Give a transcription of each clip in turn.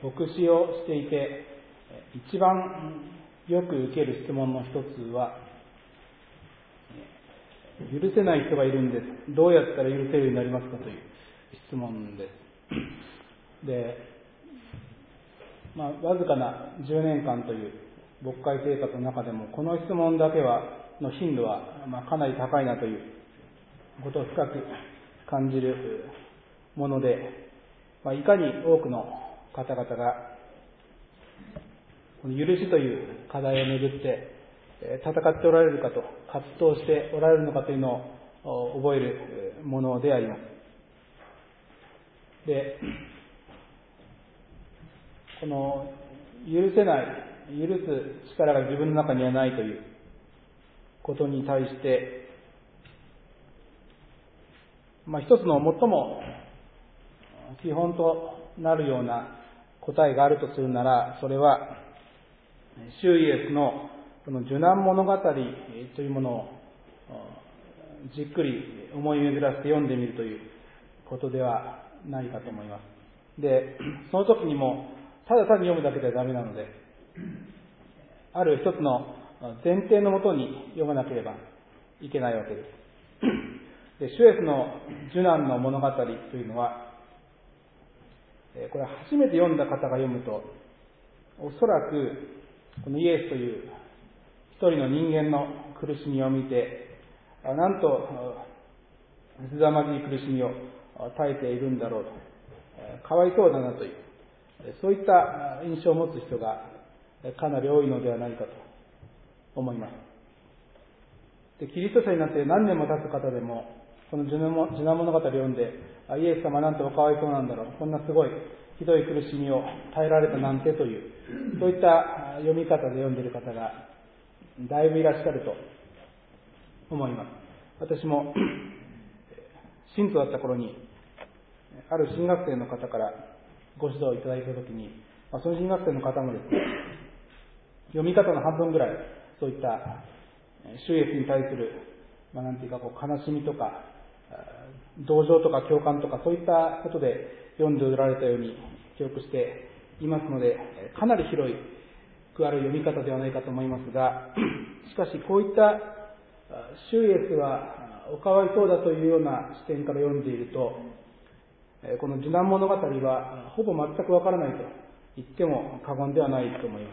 牧師をしていて一番よく受ける質問の一つは、許せない人がいるんです。どうやったら許せるようになりますかという質問です。で、わずかな10年間という牧会生活の中でも、この質問だけの頻度はかなり高いなということを深く感じるもので、いかに多くの方々がこの許しという課題をめぐって戦っておられるかと、葛藤しておられるのかというのを覚えるものであります。で、この許せない、許す力が自分の中にはないということに対して、一つの最も基本となるような答えがあるとするなら、それは主イエスのこの受難物語というものをじっくり思い巡らせて読んでみるということではないかと思います。で、その時にもただ単に読むだけではダメなので、ある一つの前提のもとに読まなければいけないわけです。で、主イエスの受難の物語というのは、これ初めて読んだ方が読むと、おそらくこのイエスという一人の人間の苦しみを見て、なんと凄まじい苦しみを耐えているんだろうと、かわいそうだなという、そういった印象を持つ人がかなり多いのではないかと思います。で、キリスト者になって何年も経つ方でも、この受難物語を読んで、イエス様なんておかわいそうなんだろう、こんなすごいひどい苦しみを耐えられたなんてという、そういった読み方で読んでいる方がだいぶいらっしゃると思います。私も信徒だった頃に、ある神学生の方からご指導いただいたときに、その神学生の方もですね、読み方の半分ぐらい、そういった主イエスに対する、なんていうか悲しみとか、同情とか共感とか、そういったことで読んでおられたように記憶していますので、かなり広くある読み方ではないかと思いますが、しかしこういった主イエスはおかわいそうだというような視点から読んでいると、この受難物語はほぼ全くわからないと言っても過言ではないと思います。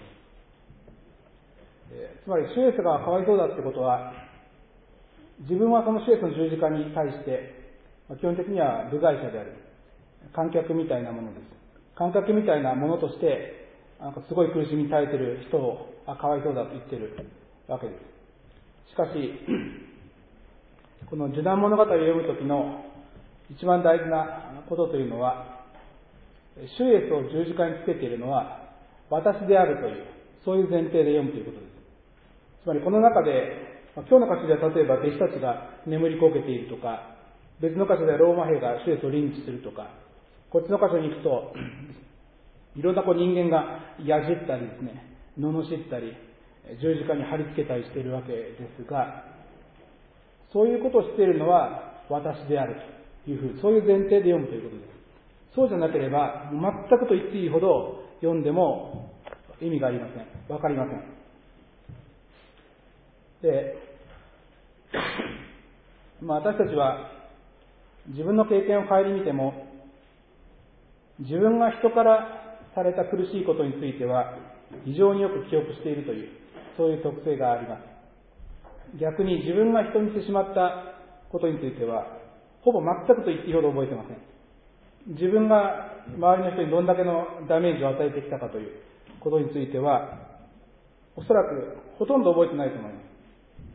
つまり主イエスがかわいそうだということは、自分はその主イエスの十字架に対して基本的には部外者である、観客みたいなものです。観客みたいなものとしてすごい苦しみに耐えている人をかわいそうだと言っているわけです。しかしこの受難物語を読む時の一番大事なことというのは、主イエスを十字架につけているのは私であるという、そういう前提で読むということです。つまりこの中で、今日の箇所では例えば弟子たちが眠りこけているとか、別の箇所ではローマ兵が主イエスをリンチするとか、こっちの箇所に行くといろんな人間がやじったりですね、罵ったり十字架に貼り付けたりしているわけですが、そういうことをしているのは私であるというふう、そういう前提で読むということです。そうじゃなければ全くと言っていいほど読んでも意味がありません。わかりません。で、私たちは自分の経験を顧みても、自分が人からされた苦しいことについては非常によく記憶しているという、そういう特性があります。逆に自分が人にしてしまったことについてはほぼ全くと言っていいほど覚えてません。自分が周りの人にどんだけのダメージを与えてきたかということについては、おそらくほとんど覚えてないと思います。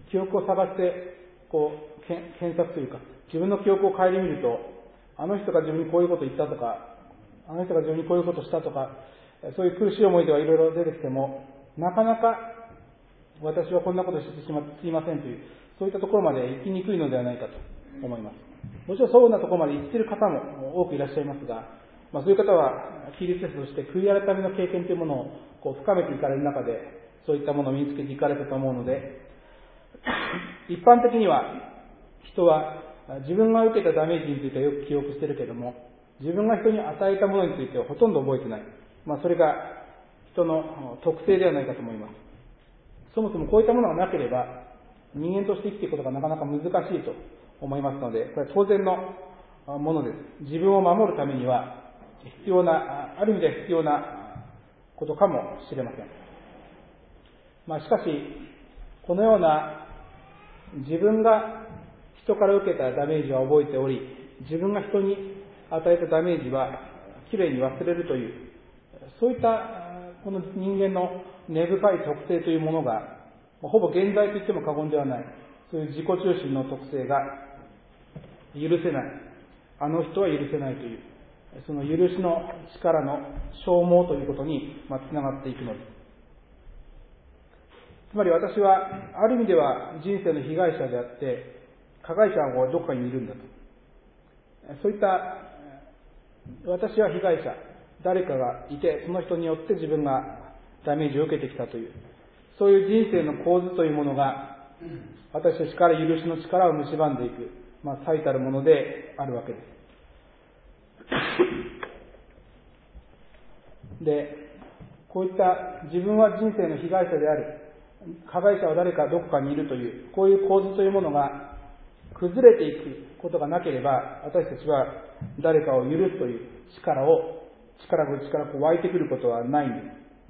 記憶を探して検索というか、自分の記憶を顧みると、あの人が自分にこういうことを言ったとか、あの人が自分にこういうことをしたとか、そういう苦しい思いではいろいろ出てきても、なかなか私はこんなことしてしまってすいませんという、そういったところまで行きにくいのではないかと思います。もちろんそうなところまで行っている方も多くいらっしゃいますが、そういう方はキリスト者として悔い改めの経験というものを深めていかれる中で、そういったものを身につけていかれたと思うので、一般的には人は自分が受けたダメージについてはよく記憶しているけれども、自分が人に与えたものについてはほとんど覚えてない。 それが人の特性ではないかと思います。そもそもこういったものがなければ、人間として生きていくことがなかなか難しいと思いますので、これは当然のものです。自分を守るためには必要な、ある意味では必要なことかもしれません。しかし、このような自分が人から受けたダメージは覚えており、自分が人に与えたダメージはきれいに忘れるという、そういったこの人間の根深い特性というものが、ほぼ現在と言っても過言ではない、そういう自己中心の特性が許せない、あの人は許せないという、その許しの力の消耗ということにつながっていくのです。つまり私はある意味では人生の被害者であって、加害者はどこかにいるんだと。そういった私は被害者、誰かがいて、その人によって自分がダメージを受けてきたという、そういう人生の構図というものが私たちから許しの力を蝕んでいく、最たるものであるわけです。で、こういった自分は人生の被害者である、加害者は誰かどこかにいるという、こういう構図というものが崩れていくことがなければ、私たちは誰かを許すという力が内から湧いてくることはないんです。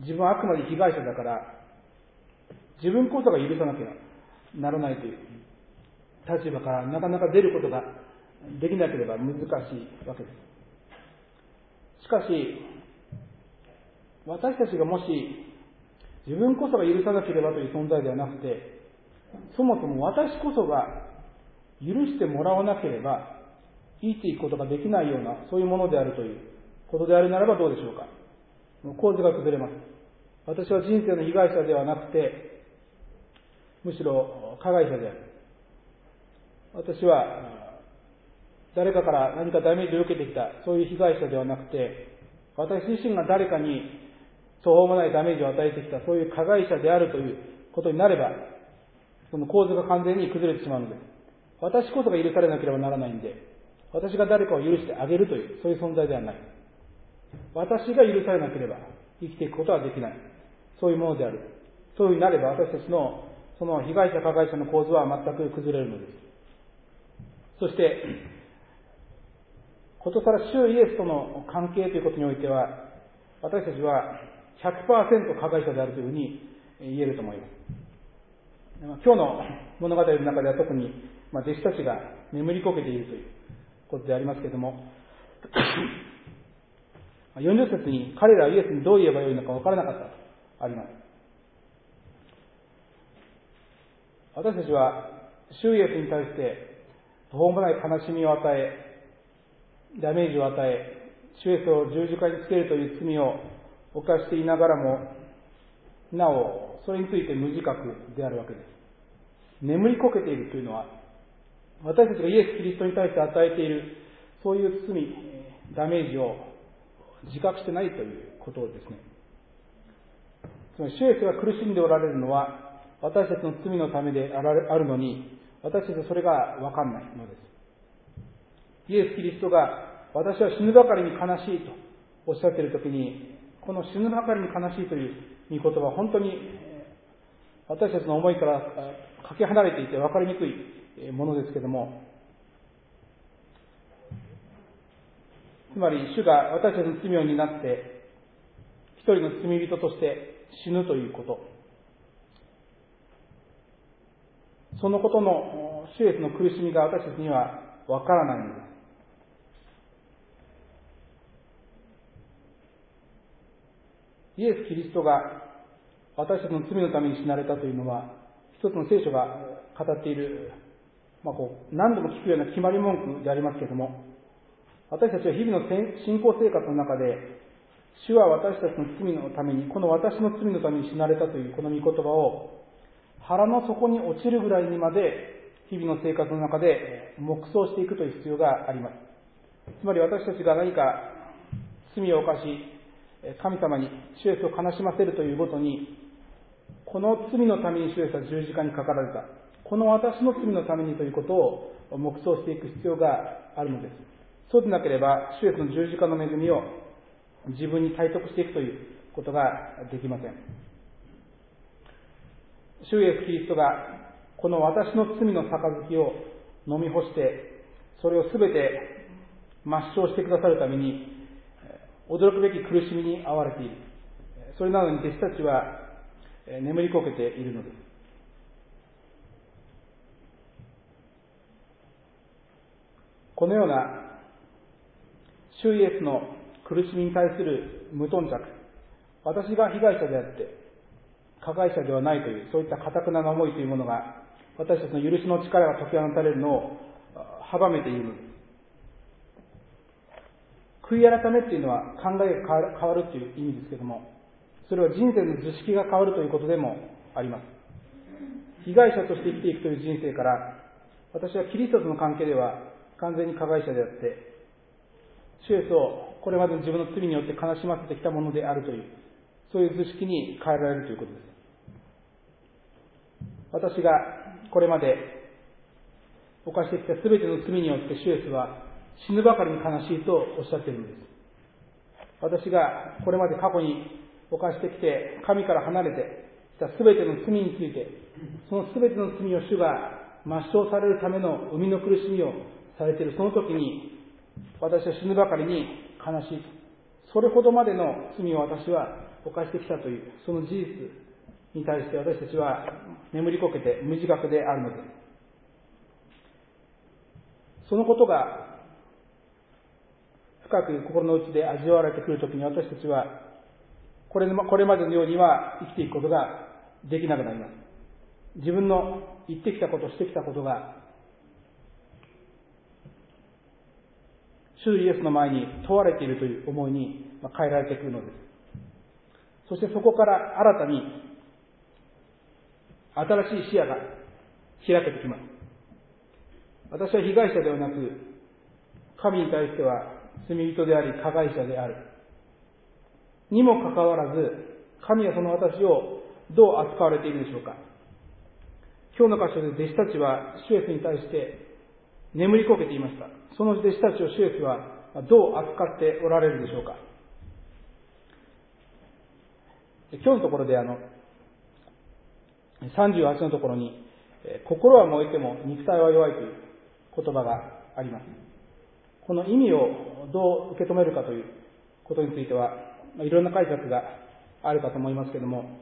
自分はあくまで被害者だから、自分こそが許さなきゃならないという立場からなかなか出ることができなければ難しいわけです。しかし、私たちがもし自分こそが許さなければという存在ではなくて、そもそも私こそが許してもらわなければ生きていくことができないような、そういうものであるということであるならばどうでしょうか。構図が崩れます。私は人生の被害者ではなくて、むしろ加害者である。私は誰かから何かダメージを受けてきた、そういう被害者ではなくて、私自身が誰かに途方もないダメージを与えてきた、そういう加害者であるということになれば、その構図が完全に崩れてしまうのです。私こそが許されなければならないんで、私が誰かを許してあげるという、そういう存在ではない。私が許されなければ生きていくことはできない。そういうものである。そういうふうになれば、私たちのその被害者加害者の構図は全く崩れるのです。そして、ことさら主イエスとの関係ということにおいては、私たちは 100% 加害者であるというふうに言えると思います。今日の物語の中では特に弟子たちが眠りこけているということでありますけれども、40節に彼らはイエスにどう言えばよいのか分からなかったとあります。私たちは主イエスに対して途方もない悲しみを与え、ダメージを与え、主イエスを十字架につけるという罪を犯していながらも、なおそれについて無自覚であるわけです。眠りこけているというのは、私たちがイエス・キリストに対して与えているそういう罪、ダメージを自覚してないということですね。つまり主イエスが苦しんでおられるのは私たちの罪のためであるのに、私たちはそれが分かんないのです。イエス・キリストが私は死ぬばかりに悲しいとおっしゃっているときに、この死ぬばかりに悲しいという御言葉は本当に私たちの思いからかけ離れていて分かりにくいものですけれども、つまり主が私たちの罪を担って一人の罪人として死ぬということ、そのことの主イエスの苦しみが私たちには分からないのです。イエス・キリストが私たちの罪のために死なれたというのは、一つの聖書が語っている、何度も聞くような決まり文句でありますけれども、私たちは日々の信仰生活の中で、主は私たちの罪のために、この私の罪のために死なれたというこの御言葉を腹の底に落ちるぐらいにまで日々の生活の中で黙想していくという必要があります。つまり私たちが何か罪を犯し、神様に主イエスを悲しませるというごとに、この罪のために主イエスは十字架にかかられた、この私の罪のためにということを黙想していく必要があるのです。そうでなければ主イエスの十字架の恵みを自分に体得していくということができません。主イエスキリストがこの私の罪の杯を飲み干して、それをすべて抹消してくださるために驚くべき苦しみに遭われている。それなのに弟子たちは眠りこけているのです。このような主イエスの苦しみに対する無頓着、私が被害者であって加害者ではないという、そういった堅くなな思いというものが私たちの許しの力が解き放たれるのを阻めているのです。悔い改めというのは考えが変わるという意味ですけれども、それは人生の図式が変わるということでもあります。被害者として生きていくという人生から、私はキリストとの関係では完全に加害者であって、主イエスをこれまでの自分の罪によって悲しませてきたものであるという、そういう図式に変えられるということです。私がこれまで犯してきたすべての罪によって主イエスは死ぬばかりに悲しいとおっしゃっているのです。私がこれまで過去に犯してきて神から離れてきたすべての罪について、そのすべての罪を主が抹消されるための生みの苦しみをされているその時に、私は死ぬばかりに悲しい。それほどまでの罪を私は犯してきたという、その事実に対して私たちは眠りこけて無自覚であるのです。そのことが深く心の内で味わわれてくるときに、私たちはこれまでのようには生きていくことができなくなります。自分の言ってきたこと、してきたことが主イエスの前に問われているという思いに変えられてくるのです。そしてそこから新たに新しい視野が開けてきます。私は被害者ではなく、神に対しては罪人であり加害者であるにもかかわらず、神はその私をどう扱われているでしょうか。今日の箇所で弟子たちは主イエスに対して眠りこけていました。その弟子たちを主イエスはどう扱っておられるでしょうか。今日のところで38のところに、心は燃えても肉体は弱いという言葉があります。この意味をどう受け止めるかということについては、いろんな解釈があるかと思いますけれども、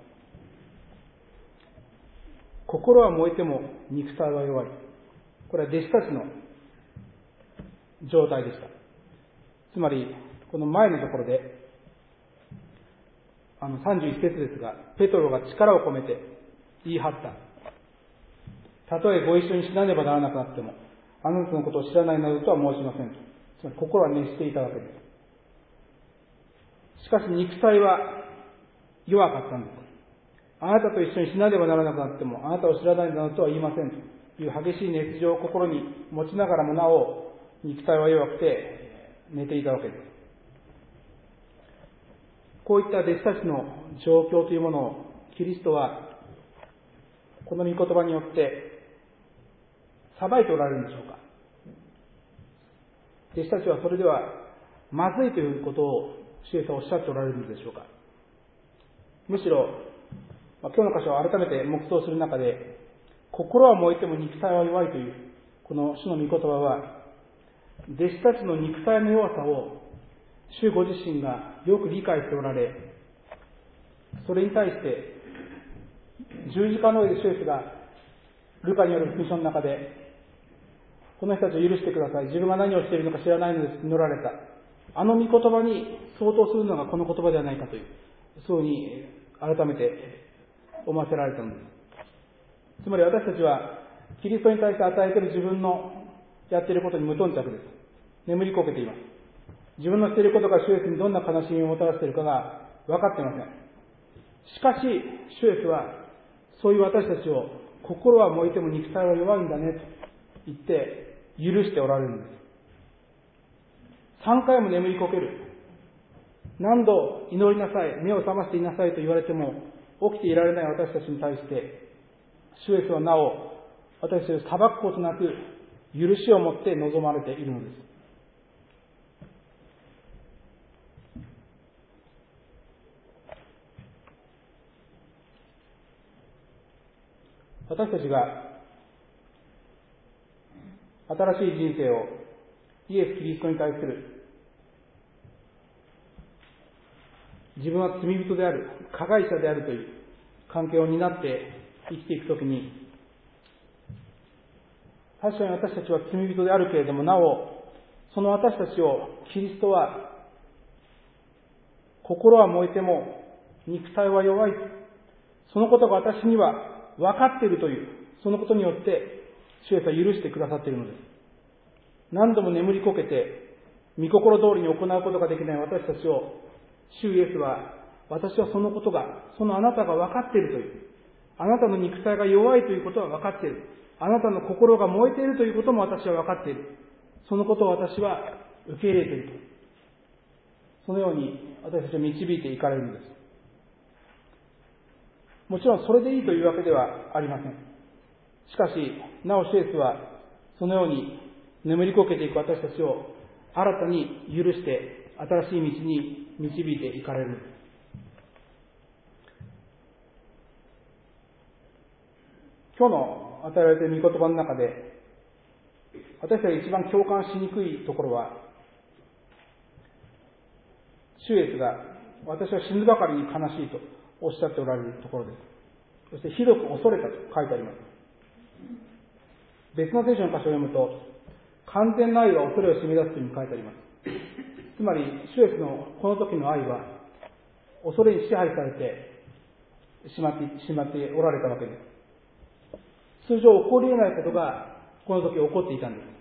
心は燃えても肉体は弱い。これは弟子たちの状態でした。つまり、この前のところで、31節ですが、ペトロが力を込めて言い張った。たとえご一緒に死なねばならなくなっても、あなたのことを知らないなどとは申しませんと。つまり心は熱していたわけです。しかし肉体は弱かったんです。あなたと一緒に死なねばならなくなっても、あなたを知らないなどとは言いませんという激しい熱情を心に持ちながらもなお、肉体は弱くて寝ていたわけです。こういった弟子たちの状況というものをキリストはこの御言葉によって裁いておられるんでしょうか。弟子たちはそれではまずいということを主イエスはおっしゃっておられるのでしょうか。むしろ今日の箇所を改めて黙想する中で、心は燃えても肉体は弱いというこの主の御言葉は、弟子たちの肉体の弱さを主ご自身がよく理解しておられ、それに対して十字架の上で主イエスがルカによる福音書の中で、この人たちを許してください、自分が何をしているのか知らないのですと祈られた、あの御言葉に相当するのがこの言葉ではないかという、そうに改めて思わせられたのです。つまり私たちはキリストに対して与えている自分のやっていることに無頓着です。眠りこけています。自分のしていることが主イエスにどんな悲しみをもたらしているかが分かっていません。しかし主イエスはそういう私たちを、心は燃えても肉体は弱いんだねと言って許しておられるんです。3回も眠りこける、何度祈りなさい、目を覚ましていなさいと言われても起きていられない私たちに対して、主イエスはなお私たちを裁くことなく許しを持って望まれているのです。 私たちが新しい人生をイエス・キリストに対する自分は罪人である、加害者であるという関係を担って生きていくときに、確かに私たちは罪人であるけれども、なおその私たちをキリストは心は燃えても肉体は弱い、そのことが私には分かっているという、そのことによって主イエスは許してくださっているのです。何度も眠りこけて御心通りに行うことができない私たちを、主イエスは、私はそのことが、そのあなたが分かっているという、あなたの肉体が弱いということは分かっている、あなたの心が燃えているということも私は分かっている、そのことを私は受け入れていると、そのように私たちを導いていかれるのです。もちろんそれでいいというわけではありません。しかしなお主イエスはそのように眠りこけていく私たちを新たに許して新しい道に導いていかれる。今日の与えられている御言葉の中で、私たちが一番共感しにくいところは、主イエスが私は死ぬばかりに悲しいとおっしゃっておられるところです。そしてひどく恐れたと書いてあります。別の聖書の箇所を読むと、完全な愛は恐れを締め出すというふうに書いてあります。つまり主イエスのこの時の愛は恐れに支配されてしまっておられたわけです。通常起こり得ないことがこの時起こっていたんです。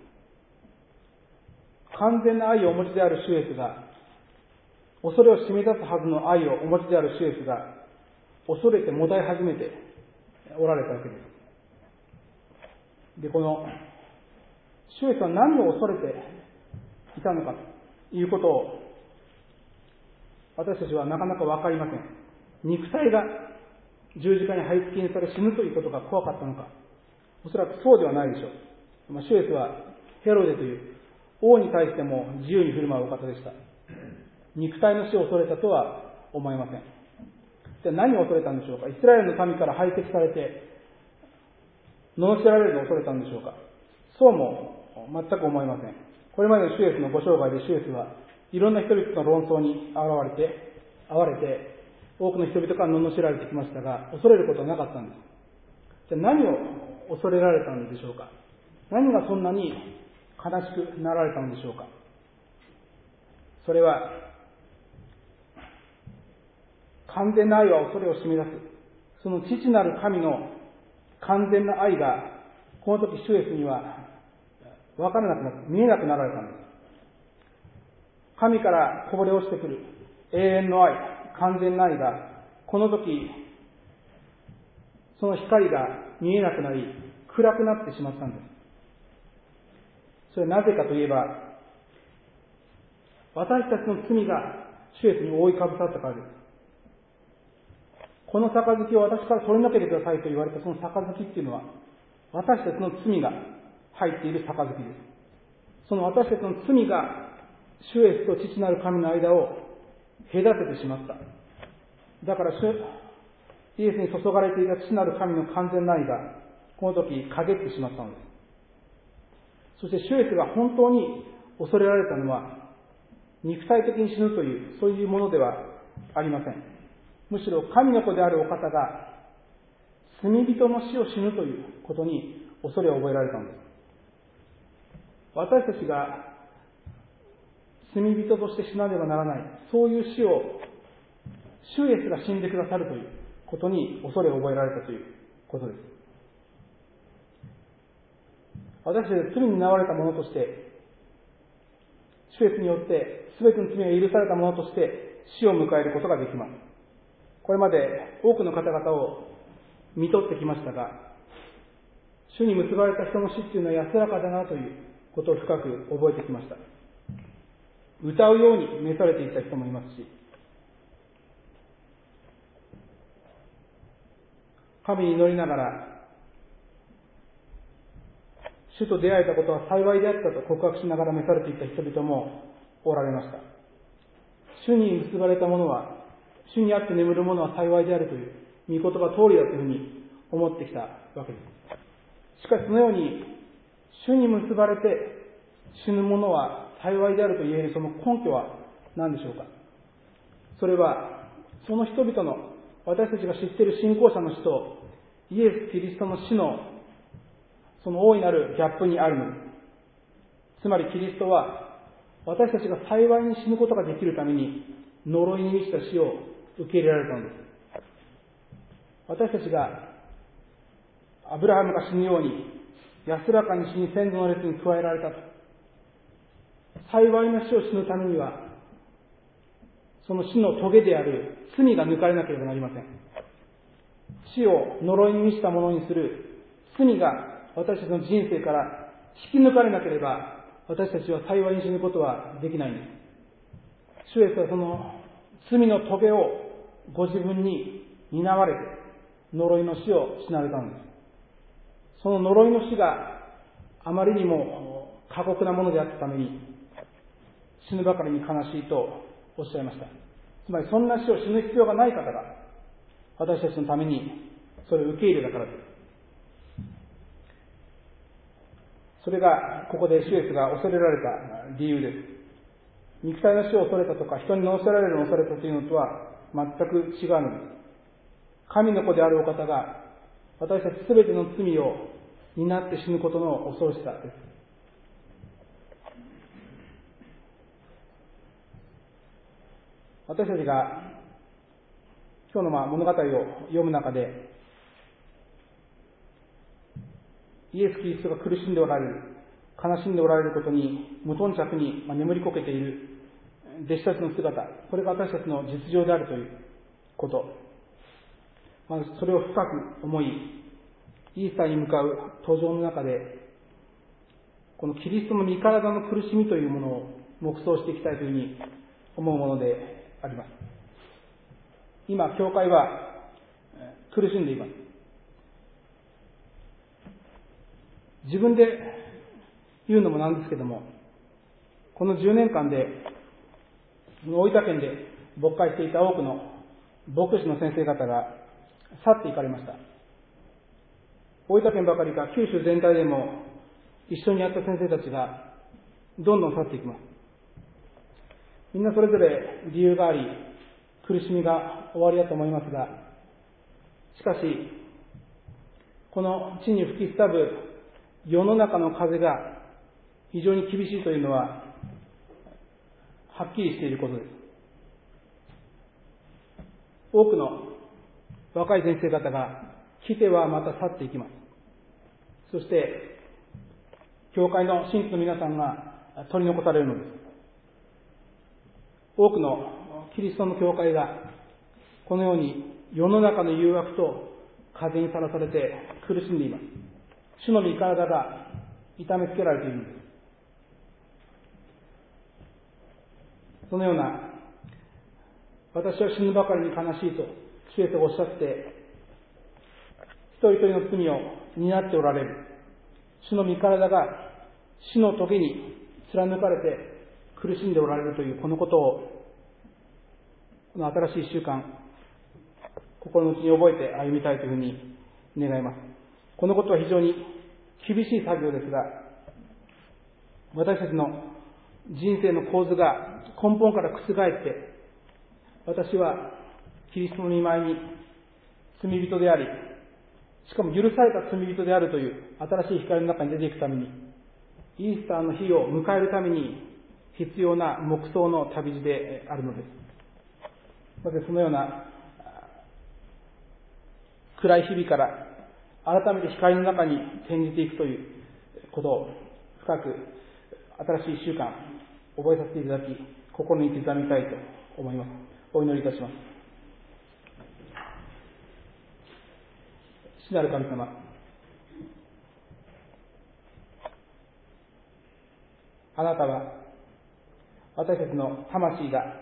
完全な愛をお持ちである主イエスが、恐れを締め出すはずの愛をお持ちである主イエスが恐れてもだえ始めておられたわけです。で、この主イエスは何を恐れていたのかということを私たちはなかなか分かりません。肉体が十字架に貼り付けにされ死ぬということが怖かったのか、おそらくそうではないでしょう。主イエスはヘロデという王に対しても自由に振る舞うお方でした。肉体の死を恐れたとは思えません。じゃあ何を恐れたんでしょうか。イスラエルの民から排斥されて罵られるのを恐れたんでしょうか。そうも全く思えません。これまでの主イエスのご生涯で主イエスはいろんな人々の論争に遭われて多くの人々から罵られてきましたが、恐れることはなかったんです。じゃあ何を恐れられたんでしょうか。何がそんなに悲しくなられたのでしょうか。それは完全な愛は恐れを締め出す、その父なる神の完全な愛がこの時主イエスには分からなくなって見えなくなられたんです。神からこぼれ落ちてくる永遠の愛、完全な愛がこの時その光が見えなくなり暗くなってしまったんです。それはなぜかといえば、私たちの罪が主イエスに覆いかぶさったからです。この杯を私から取り除けてくださいと言われたその杯っていうのは、私たちの罪が入っている杯です。その私たちの罪が主イエスと父なる神の間を隔ててしまった。だからイエスに注がれていた父なる神の完全な愛がこの時陰ってしまったのです。そして主イエスが本当に恐れられたのは肉体的に死ぬというそういうものではありません。むしろ神の子であるお方が罪人の死を死ぬということに恐れを覚えられたのです。私たちが罪人として死なねばならない、そういう死を主イエスが死んでくださるということに恐れを覚えられたということです。私たちは罪に遭われた者として、主イエスによって全ての罪が許された者として死を迎えることができます。これまで多くの方々を見とってきましたが、主に結ばれた人の死っていうのは安らかだなということを深く覚えてきました。歌うように召されていた人もいますし、神に祈りながら主と出会えたことは幸いであったと告白しながら召されていた人々もおられました。主に結ばれた者は、主にあって眠る者は幸いであるという御言葉通りだというふうに思ってきたわけです。しかしそのように主に結ばれて死ぬ者は幸いであると言えるその根拠は何でしょうか。それはその人々の、私たちが知っている信仰者の死とイエス・キリストの死のその大いなるギャップにあるのです。つまりキリストは私たちが幸いに死ぬことができるために呪いに満ちた死を受け入れられたのです。私たちがアブラハムが死ぬように安らかに死に先祖の列に加えられたと。幸いな死を死ぬためにはその死の棘である罪が抜かれなければなりません。死を呪いに満ちたものにする罪が私たちの人生から引き抜かれなければ私たちは幸いに死ぬことはできないんです。主イエスはその罪の棘をご自分に担われて呪いの死を死なれたのです。その呪いの死があまりにも過酷なものであったために死ぬばかりに悲しいとおっしゃいました。つまりそんな死を死ぬ必要がない方が私たちのためにそれを受け入れたからです。それがここで主イエスが恐れられた理由です。肉体の死を恐れたとか人に罵られるのを恐れたというのとは全く違うのです。神の子であるお方が私たちすべての罪を担って死ぬことの恐ろしさです。私たちが今日の物語を読む中でイエス・キリストが苦しんでおられる、悲しんでおられることに無頓着に眠りこけている弟子たちの姿、これが私たちの実情であるということ、それを深く思い、イースターに向かう途上の中でこのキリストの身体の苦しみというものを黙想していきたいというふうに思うものであります。今教会は苦しんでいます。自分で言うのもなんですけども、この10年間で大分県で牧会していた多くの牧師の先生方が去っていかれました。大分県ばかりか九州全体でも一緒にやった先生たちがどんどん去っていきます。みんなそれぞれ理由があり苦しみが終わりだと思いますが、しかしこの地に吹きすたぶ世の中の風が非常に厳しいというのははっきりしていることです。多くの若い先生方が来てはまた去っていきます。そして教会の信徒の皆さんが取り残されるのです。多くのキリストの教会がこのように世の中の誘惑と風にさらされて苦しんでいます。主の身体が痛めつけられているのです。そのような私は死ぬばかりに悲しいと主イエスがおっしゃって一人一人の罪を担っておられる主の身体が死の棘に貫かれて苦しんでおられるというこのことをこの新しい1週間心の内に覚えて歩みたいというふうに願います。このことは非常に厳しい作業ですが、私たちの人生の構図が根本から覆って私はキリストの御前に罪人であり、しかも許された罪人であるという新しい光の中に出ていくためにイースターの日を迎えるために必要な黙想の旅路であるのです。まずそのような暗い日々から改めて光の中に転じていくということを深く新しい1週間覚えさせていただき心に刻みたいと思います。お祈りいたします。主なる神様、あなたは私たちの魂が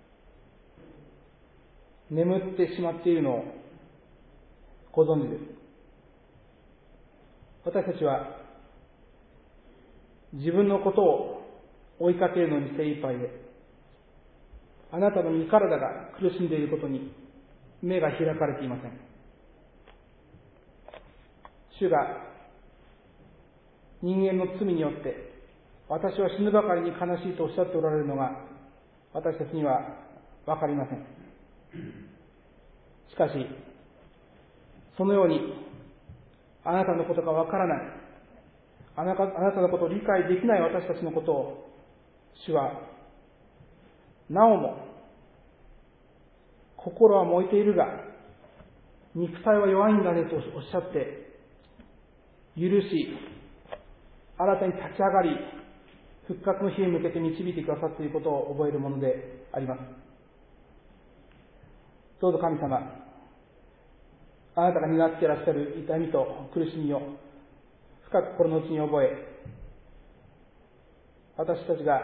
眠ってしまっているのをご存知です。私たちは自分のことを追いかけるのに精一杯で、あなたの身体が苦しんでいることに目が開かれていません。 主が人間の罪によって私は死ぬばかりに悲しいとおっしゃっておられるのが私たちにはわかりません。しかしそのようにあなたのことがわからない、あなたのことを理解できない私たちのことを主はなおも心は燃えているが肉体は弱いんだねとおっしゃって許し、新たに立ち上がり復活の日へ向けて導いてくださっていることを覚えるものであります。どうぞ神様、あなたが担っていらっしゃる痛みと苦しみを深く心の内に覚え、私たちが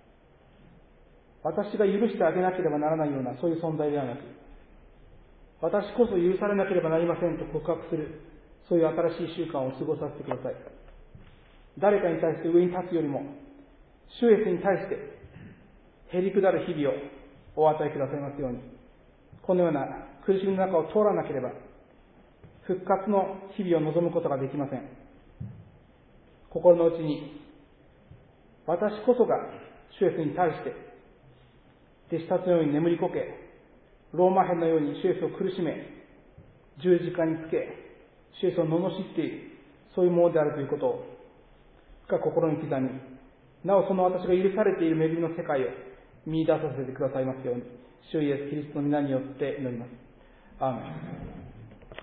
許してあげなければならないようなそういう存在ではなく、私こそ許されなければなりませんと告白する、そういう新しい習慣を過ごさせてください。誰かに対して上に立つよりも主イエスに対してへりくだる日々をお与えくださいますように。このような苦しみの中を通らなければ復活の日々を望むことができません。心の内に私こそが主イエスに対して弟子たちのように眠りこけ、ローマ兵のように主イエスを苦しめ、十字架につけ主イエスを罵っている、そういうものであるということを深く心に刻み、なおその私が許されている恵みの世界を見出させてくださいますように、主イエスキリストの皆によって祈ります。アーメン。